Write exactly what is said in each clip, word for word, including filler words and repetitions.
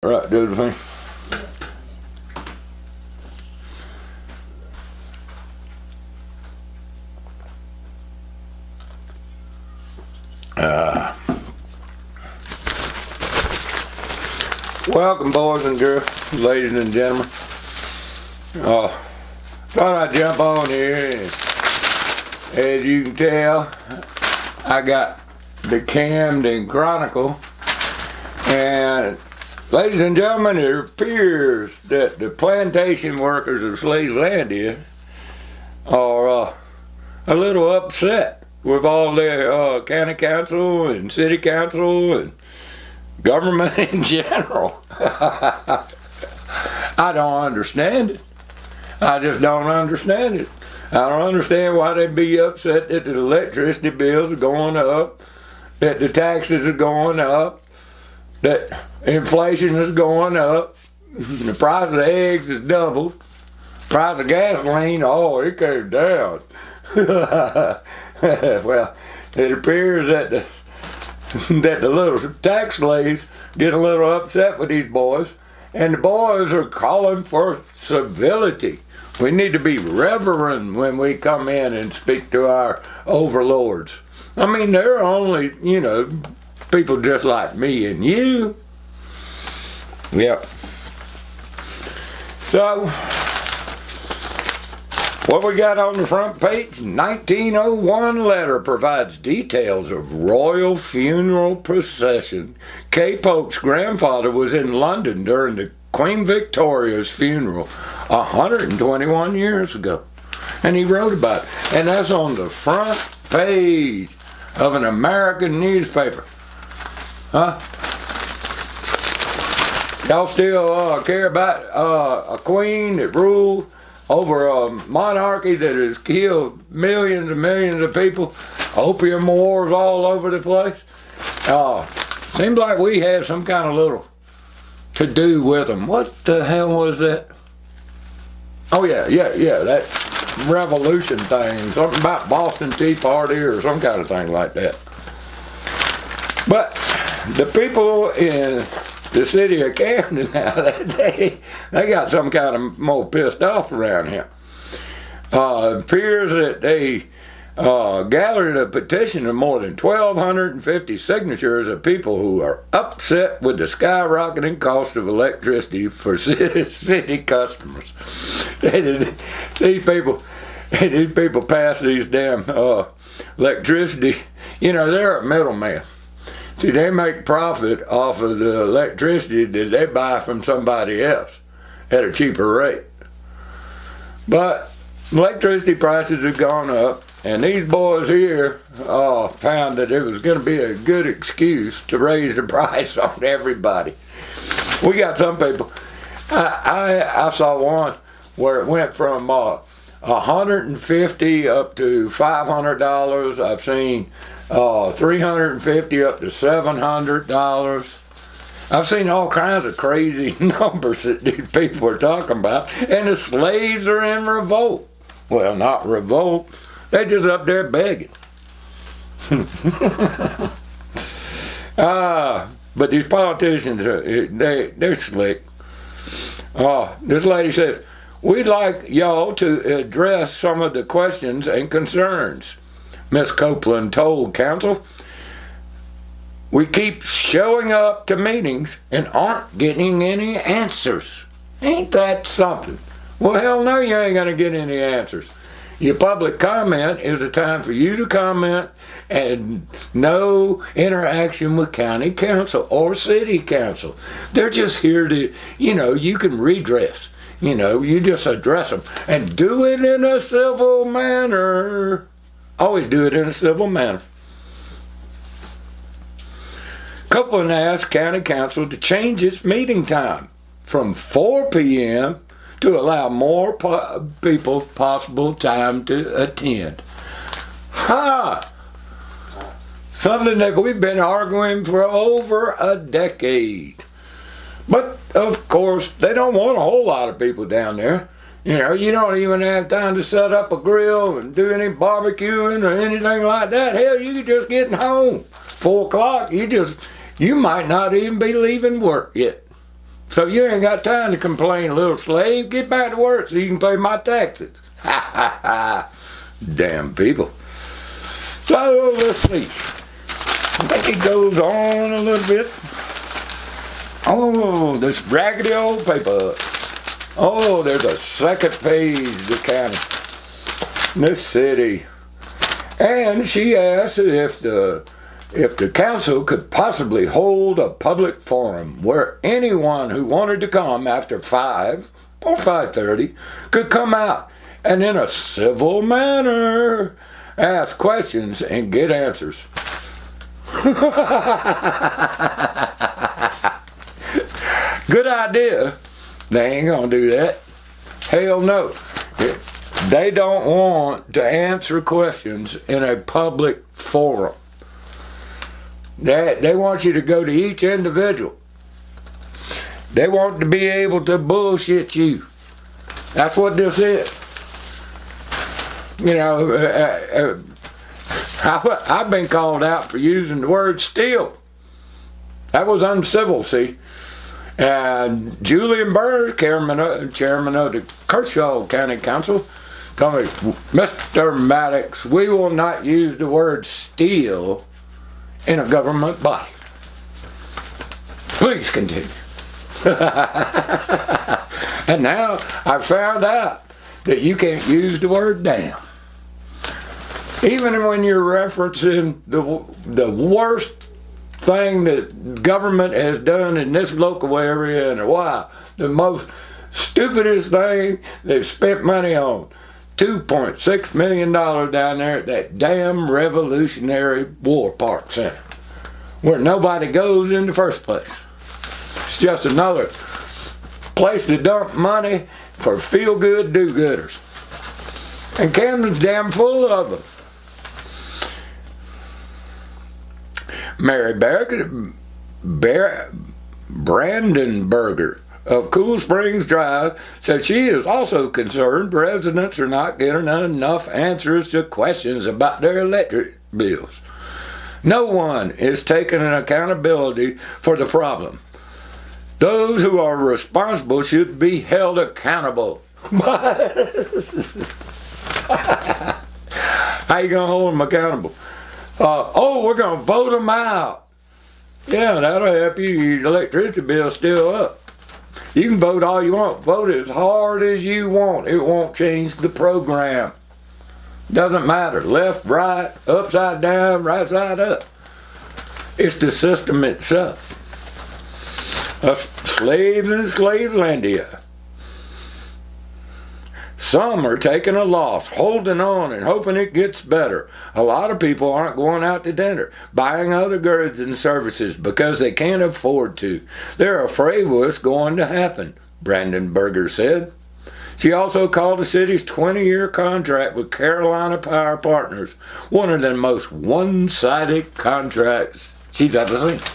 Right, do the thing. Uh, welcome, boys and girls, ladies and gentlemen. Uh, thought I'd jump on here. And, as you can tell, I got the Camden Chronicle, and ladies and gentlemen, it appears that the plantation workers of Slavelandia are uh, a little upset with all their uh, county council and city council and government in general. I don't understand it. I just don't understand it. I don't understand why they'd be upset that the electricity bills are going up, that the taxes are going up, that inflation is going up, the price of eggs is doubled, price of gasoline, oh, it came down. Well, it appears that the, that the little tax slaves get a little upset with these boys, and the boys are calling for civility. We need to be reverent when we come in and speak to our overlords. I mean, they're only, you know, people just like me and you. Yep. So, what we got on the front page? nineteen oh one letter provides details of royal funeral procession. Kay Polk's grandfather was in London during the Queen Victoria's funeral one hundred twenty-one years ago. And he wrote about it. And that's on the front page of an American newspaper. Huh? Y'all still uh, care about uh, a queen that ruled over a monarchy that has killed millions and millions of people? Opium wars all over the place. Uh, seems like we had some kind of little to do with them. What the hell was that? Oh yeah, yeah, yeah, that revolution thing. Something about Boston Tea Party or some kind of thing like that. But the people in the city of Camden now, they, they got some kind of more pissed off around here. Uh, it appears that they uh, gathered a petition of more than twelve fifty signatures of people who are upset with the skyrocketing cost of electricity for city customers. These people, these people pass these damn uh, electricity. You know, they're a middleman. See, they make profit off of the electricity that they buy from somebody else at a cheaper rate. But electricity prices have gone up, and these boys here uh, found that it was going to be a good excuse to raise the price on everybody. We got some people. I, I, I saw one where it went from uh, one hundred fifty dollars up to five hundred dollars. I've seen uh, three hundred fifty dollars up to seven hundred dollars. I've seen all kinds of crazy numbers that these people are talking about, and the slaves are in revolt. Well, not revolt. They're just up there begging. Ah, but these politicians, are, they, they're slick. Uh, this lady says, we'd like y'all to address some of the questions and concerns. Miss Copeland told council, we keep showing up to meetings and aren't getting any answers. Ain't that something? Well, hell no, you ain't going to get any answers. Your public comment is a time for you to comment, and no interaction with county council or city council. They're just here to, you know, you can redress. You know, you just address them. And do it in a civil manner. Always do it in a civil manner. Copeland asked county council to change its meeting time from four p m to allow more po people possible time to attend. Ha! Something that we've been arguing for over a decade. But, of course, they don't want a whole lot of people down there. You know, you don't even have time to set up a grill and do any barbecuing or anything like that. Hell, you could just getting home. Four o'clock, you just, you might not even be leaving work yet. So you ain't got time to complain, little slave. Get back to work so you can pay my taxes. Ha ha ha. Damn people. So let's see. I think it goes on a little bit. Oh, this raggedy old paper. Oh, there's a second page of county. This city. And she asked if the if the council could possibly hold a public forum where anyone who wanted to come after five or five thirty could come out and in a civil manner ask questions and get answers. Good idea. They ain't gonna do that. Hell no. They don't want to answer questions in a public forum. They, they want you to go to each individual. They want to be able to bullshit you. That's what this is. You know, uh, uh, I, I've been called out for using the word steal. That was uncivil, see. And Julian Burns, chairman of, chairman of the Kershaw County Council, told me, Mister Maddox, we will not use the word steal in a government body. Please continue. And now I found out that you can't use the word damn. Even when you're referencing the, the worst thing that government has done in this local area in a while, the most stupidest thing they've spent money on, two point six million dollars down there at that damn Revolutionary War Park Center, where nobody goes in the first place. It's just another place to dump money for feel-good do-gooders. And Camden's damn full of them. Mary Bar- Bar- Brandenberger of Cool Springs Drive said she is also concerned residents are not getting enough answers to questions about their electric bills. No one is taking an accountability for the problem. Those who are responsible should be held accountable. How you gonna hold them accountable? Uh, oh, we're gonna vote them out. Yeah, that'll help you. Your electricity bill's still up. You can vote all you want. Vote as hard as you want. It won't change the program. Doesn't matter. Left, right, upside down, right side up. It's the system itself. Us slaves in Slavelandia. Some are taking a loss, holding on and hoping it gets better. A lot of people aren't going out to dinner, buying other goods and services because they can't afford to. They're afraid what's going to happen, Brandenberger said. She also called the city's twenty-year contract with Carolina Power Partners one of the most one-sided contracts she's ever seen.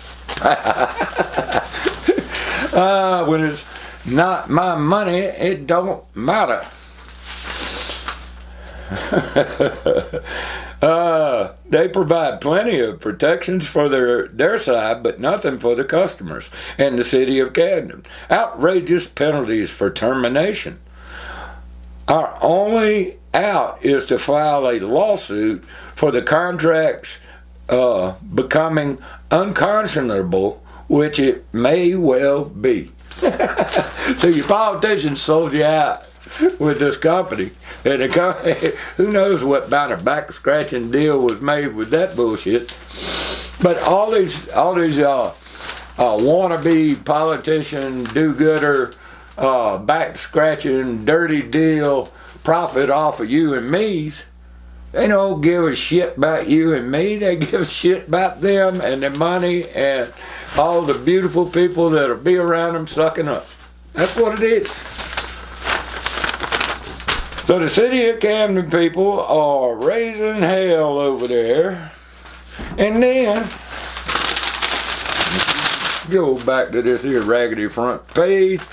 uh, when it's not my money, it don't matter. uh, they provide plenty of protections for their, their side, but nothing for the customers and the city of Camden. Outrageous penalties for termination. Our only out is to file a lawsuit for the contracts uh, becoming unconscionable, which it may well be. So your politicians sold you out with this company, and the company, who knows what kind of back scratching deal was made with that bullshit. But all these, all these uh, uh, wannabe politician, do-gooder, uh, back scratching, dirty deal, profit off of you and me's. They don't give a shit about you and me. They give a shit about them and their money and all the beautiful people that'll be around them sucking up. That's what it is. So the city of Camden people are raising hell over there. And then, go back to this here raggedy front page.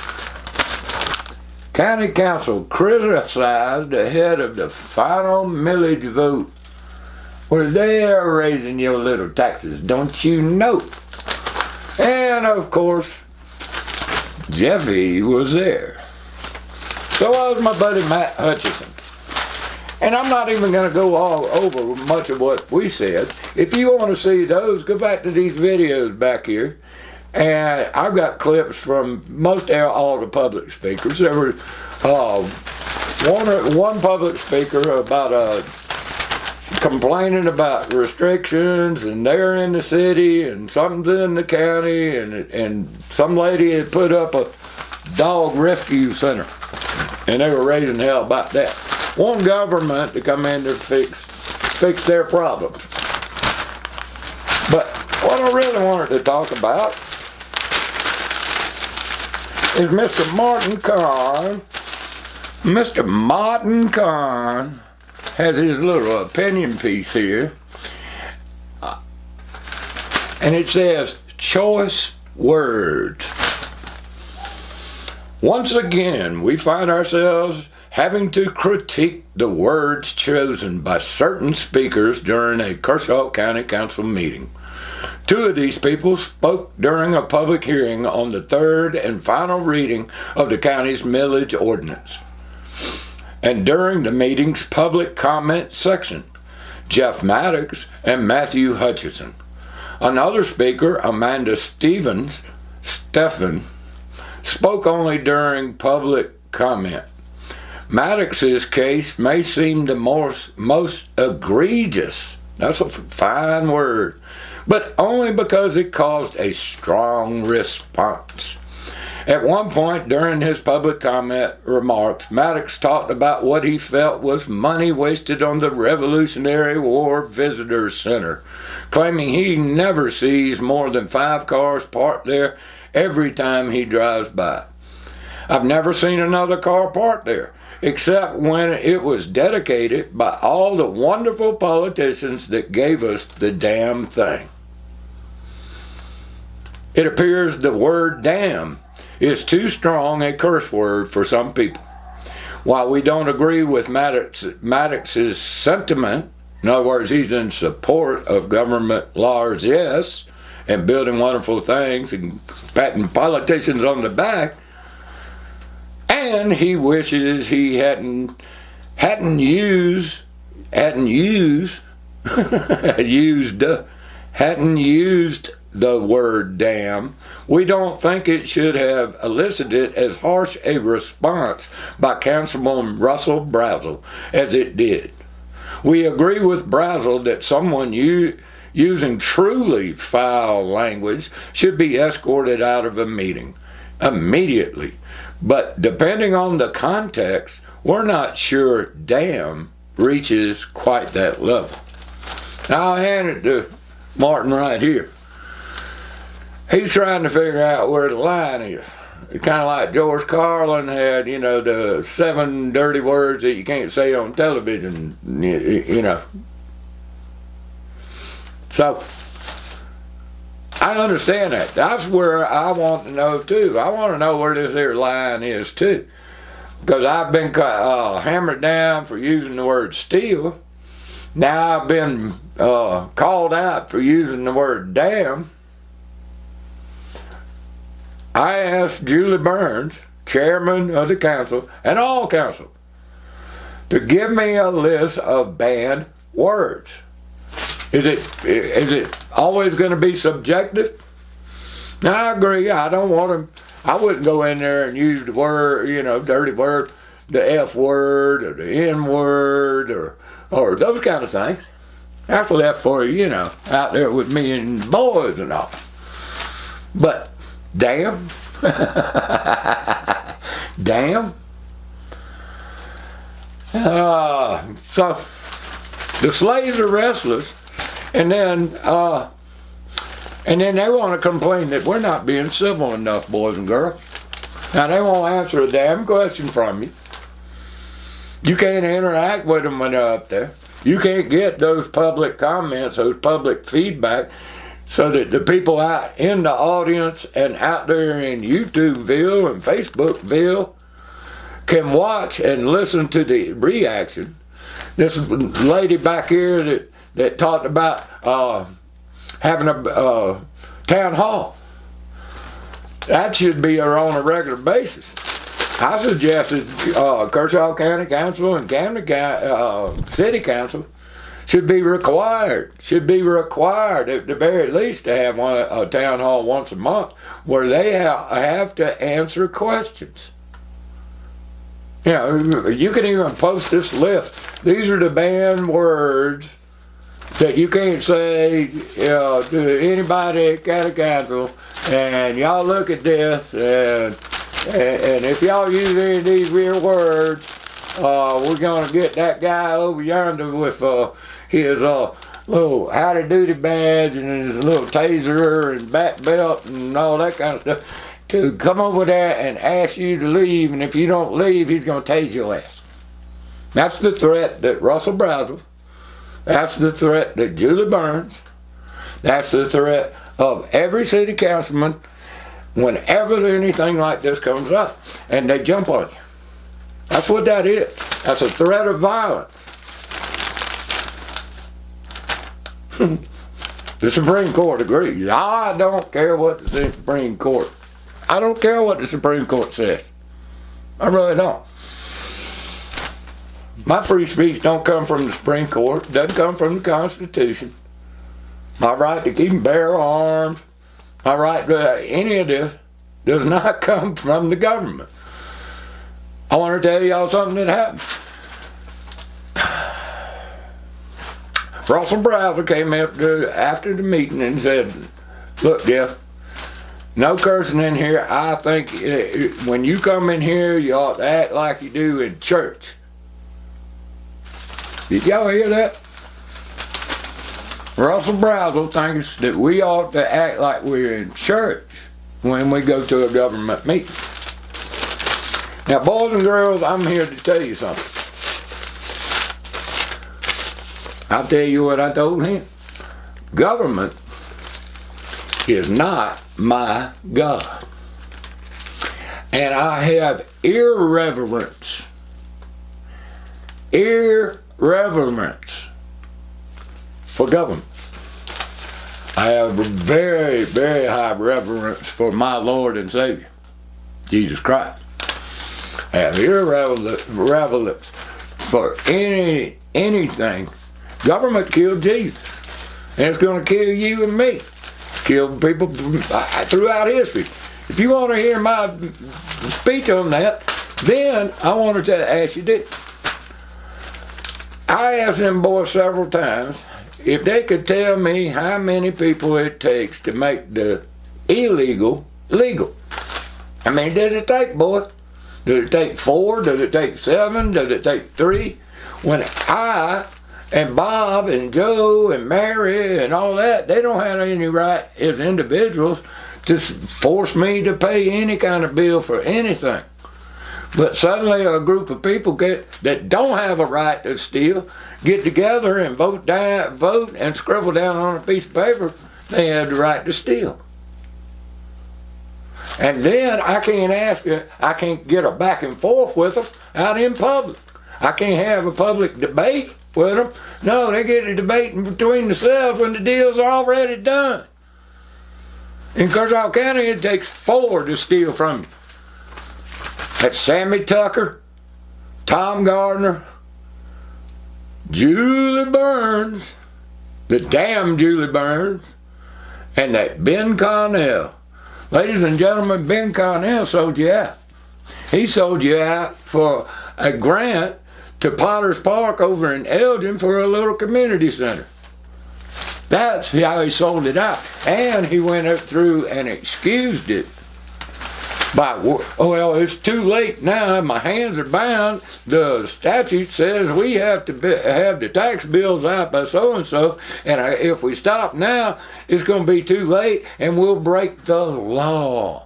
County Council criticized ahead of the final millage vote. Well, they're raising your little taxes, don't you know? And of course, Jeffy was there. So was my buddy Matt Hutchison. And I'm not even going to go all over much of what we said. If you want to see those, go back to these videos back here. And I've got clips from most all the public speakers. There were uh, one, one public speaker about uh, complaining about restrictions, and they're in the city, and something's in the county, and, and some lady had put up a dog rescue center. And they were raising hell about that. Want government to come in to fix fix their problems. But what I really wanted to talk about is Mister Martin Kahn. Mister Martin Kahn has his little opinion piece here. Uh, and it says, choice words. Once again, we find ourselves having to critique the words chosen by certain speakers during a Kershaw County Council meeting. Two of these people spoke during a public hearing on the third and final reading of the county's millage ordinance, and during the meeting's public comment section, Jeff Maddox and Matthew Hutchison. Another speaker, Amanda Stevens, Stephan, spoke only during public comment. Maddox's case may seem the most, most egregious, that's a fine word, but only because it caused a strong response. At one point during his public comment remarks, Maddox talked about what he felt was money wasted on the Revolutionary War Visitor Center, claiming he never sees more than five cars parked there every time he drives by. I've never seen another car parked there, except when it was dedicated by all the wonderful politicians that gave us the damn thing. It appears the word damn is too strong a curse word for some people. While we don't agree with Maddox, Maddox's sentiment, in other words, he's in support of government largesse and building wonderful things and patting politicians on the back, and he wishes he hadn't hadn't used hadn't used used hadn't used the word damn. We don't think it should have elicited as harsh a response by Councilman Russell Brazel as it did. We agree with Brazel that someone u- using truly foul language should be escorted out of a meeting immediately. But depending on the context, we're not sure damn reaches quite that level. Now I'll hand it to Martin right here. He's trying to figure out where the line is. It's kind of like George Carlin had, you know, the seven dirty words that you can't say on television, you, you know. So, I understand that. That's where I want to know, too. I want to know where this here line is, too. Because I've been uh, hammered down for using the word steal. Now I've been uh, called out for using the word damn. I asked Julie Burns, chairman of the council, and all council, to give me a list of banned words. Is it is it always going to be subjective? Now I agree. I don't want to. I wouldn't go in there and use the word, you know, dirty word, the F word or the N word or or those kind of things. That's left for you, you know, out there with me and boys and all. But damn, damn. Uh, so the slaves are restless. And then, uh, and then they want to complain that we're not being civil enough, boys and girls. Now they won't answer a damn question from you. You can't interact with them when they're up there. You can't get those public comments, those public feedback, so that the people out in the audience and out there in YouTubeville and Facebookville can watch and listen to the reaction. This lady back here that that talked about uh, having a uh, town hall. that should be on a regular basis. I suggested uh, Kershaw County Council and Camden uh, City Council should be required, should be required at the very least to have one, a town hall once a month where they ha have to answer questions. You know, you can even post this list. These are the banned words that you can't say, you know, to anybody at county council, and y'all look at this, and, and, and if y'all use any of these real words, uh, we're gonna get that guy over yonder with uh, his uh, little howdy doody badge and his little taser and back belt and all that kind of stuff to come over there and ask you to leave, and if you don't leave, he's gonna tase your ass. That's the threat that Russell Brazel, that's the threat that Julie Burns, that's the threat of every city councilman whenever anything like this comes up, and they jump on you. That's what that is. That's a threat of violence. The Supreme Court agrees. I don't care what the Supreme Court, I don't care what the Supreme Court says. I really don't. My free speech don't come from the Supreme Court. It doesn't come from the Constitution. My right to keep and bear arms, my right to any of this does not come from the government. I want to tell y'all something that happened. Russell Brazel came up to, after the meeting and said, look, Jeff, no cursing in here. I think when you come in here, you ought to act like you do in church. Did y'all hear that? Russell Brazel thinks that we ought to act like we're in church when we go to a government meeting. Now, boys and girls, I'm here to tell you something. I'll tell you what I told him. Government is not my God. And I have irreverence. Irreverence for government. I have a very, very high reverence for my Lord and Savior, Jesus Christ. I have irreverence for any anything. Government killed Jesus, and it's going to kill you and me. It's killed people throughout history. If you want to hear my speech on that, then I wanted to ask you this. I asked them boys several times if they could tell me how many people it takes to make the illegal legal. I mean, does it take, boys? Does it take four? Does it take seven? Does it take three? When I and Bob and Joe and Mary and all that, they don't have any right as individuals to force me to pay any kind of bill for anything. But suddenly a group of people get that don't have a right to steal get together and vote down, vote and scribble down on a piece of paper they have the right to steal. And then I can't ask, I can't get a back and forth with them out in public. I can't have a public debate with them. No, they get a debate between themselves when the deal's already done. In Kershaw County, it takes four to steal from you. That's Sammy Tucker, Tom Gardner, Julie Burns, the damn Julie Burns, and that Ben Connell. Ladies and gentlemen, Ben Connell sold you out. He sold you out for a grant to Potter's Park over in Elgin for a little community center. That's how he sold it out. And he went up through and excused it by, oh, well, it's too late now. My hands are bound. The statute says we have to be, have the tax bills out by so-and-so, and if we stop now, it's going to be too late, and we'll break the law.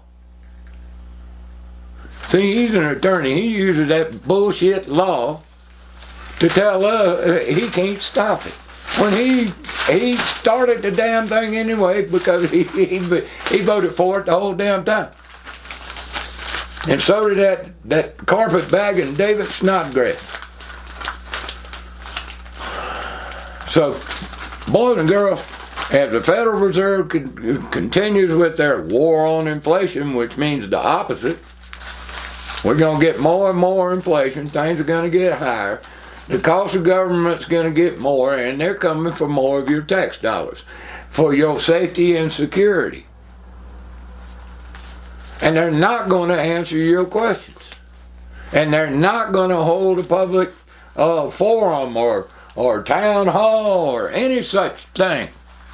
See, he's an attorney. He uses that bullshit law to tell us uh, he can't stop it. When he he started the damn thing anyway because he, he, he voted for it the whole damn time. And so did that, that carpetbagging David Snodgrass. So, boys and girls, If the Federal Reserve con continues with their war on inflation, which means the opposite, we're going to get more and more inflation, things are going to get higher, the cost of government's going to get more, and they're coming for more of your tax dollars for your safety and security. And they're not going to answer your questions. And they're not going to hold a public uh, forum or, or town hall or any such thing.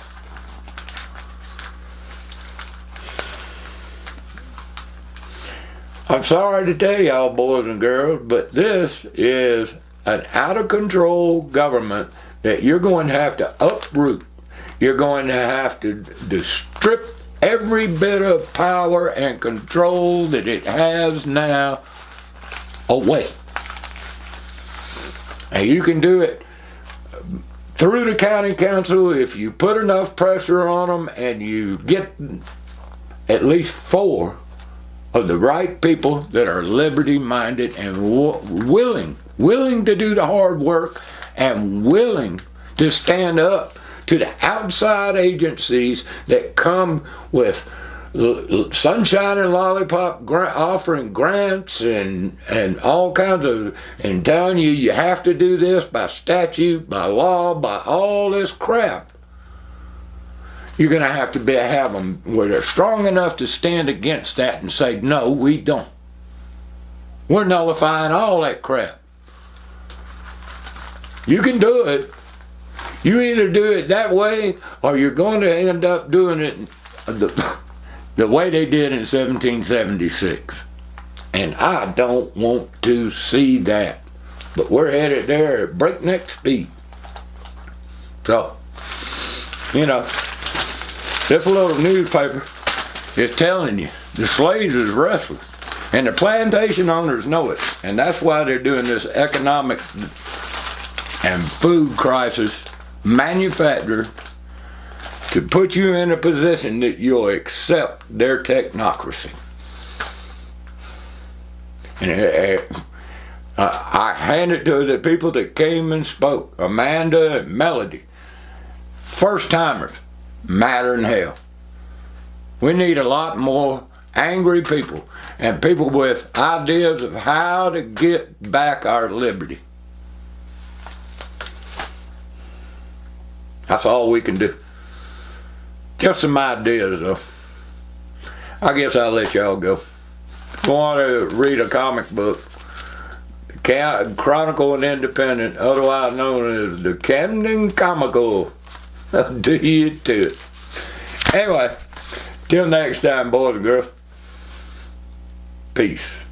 I'm sorry to tell y'all, boys and girls, but this is an out-of-control government that you're going to have to uproot. You're going to have to, to strip every bit of power and control that it has now away. And you can do it through the county council if you put enough pressure on them and you get at least four of the right people that are liberty-minded and willing, willing to do the hard work and willing to stand up to the outside agencies that come with sunshine and lollipop gra offering grants and and all kinds of, and telling you you have to do this by statute, by law, by all this crap. You're going to have to be, have them where they're strong enough to stand against that and say, no, we don't. We're nullifying all that crap. You can do it. You either do it that way or you're going to end up doing it the, the way they did in seventeen seventy-six. And I don't want to see that. But we're headed there at breakneck speed. So, you know, this little newspaper is telling you the slaves is restless. And the plantation owners know it. And that's why they're doing this economic and food crisis manufactured to put you in a position that you'll accept their technocracy. And uh, I hand it to the people that came and spoke, Amanda and Melody, first timers. Matter in hell. We need a lot more angry people and people with ideas of how to get back our liberty. That's all we can do. Just some ideas though. I guess I'll let y'all go. If you want to read a comic book, Chronicle and Independent, otherwise known as the Camden Comical. Do you to it. Anyway, till next time, boys and girls. Peace.